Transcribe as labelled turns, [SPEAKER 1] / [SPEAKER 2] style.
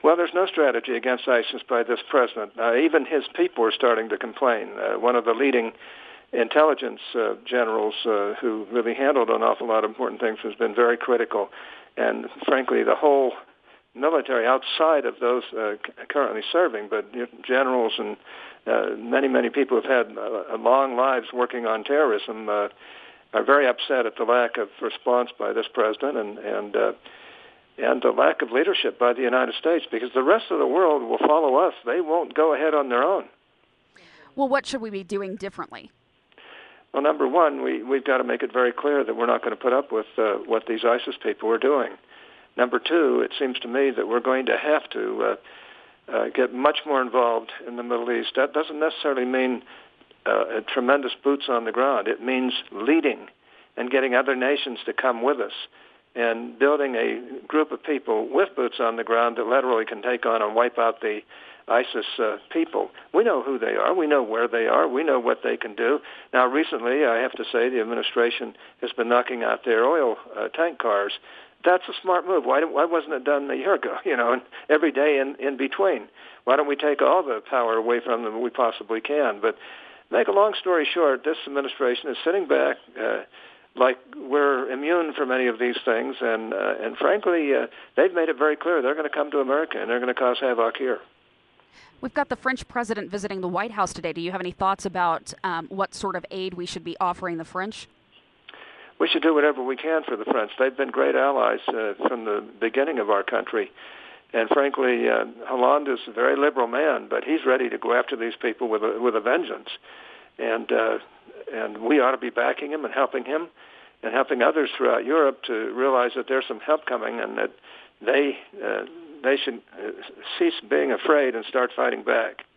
[SPEAKER 1] Well, there's no strategy against ISIS by this president. Even his people are starting to complain. One of the leading intelligence generals who really handled an awful lot of important things has been very critical. And frankly, the whole military outside of those currently serving, but generals and many people who've had long lives working on terrorism are very upset at the lack of response by this president and the lack of leadership by the United States, because the rest of the world will follow us. They won't go ahead on their own.
[SPEAKER 2] Well, what should we be doing differently?
[SPEAKER 1] Well, number one, we've got to make it very clear that we're not going to put up with what these ISIS people are doing. Number two, it seems to me that we're going to have to get much more involved in the Middle East. That doesn't necessarily mean tremendous boots on the ground. It means leading and getting other nations to come with us and building a group of people with boots on the ground that literally can take on and wipe out the ISIS people. We know who they are. We know where they are. We know what they can do. Now, recently, I have to say, the administration has been knocking out their oil tank cars. That's a smart move. Why wasn't it done a year ago? And every day in between. Why don't we take all the power away from them we possibly can? But make a long story short, this administration is sitting back like we're immune from any of these things, and frankly, they've made it very clear they're going to come to America and they're going to cause havoc here.
[SPEAKER 2] We've got the French president visiting the White House today. Do you have any thoughts about what sort of aid we should be offering the French?
[SPEAKER 1] We should do whatever we can for the French. They've been great allies from the beginning of our country. And frankly, Hollande is a very liberal man, but he's ready to go after these people with a vengeance. And we ought to be backing him and helping others throughout Europe to realize that there's some help coming and that they should cease being afraid and start fighting back.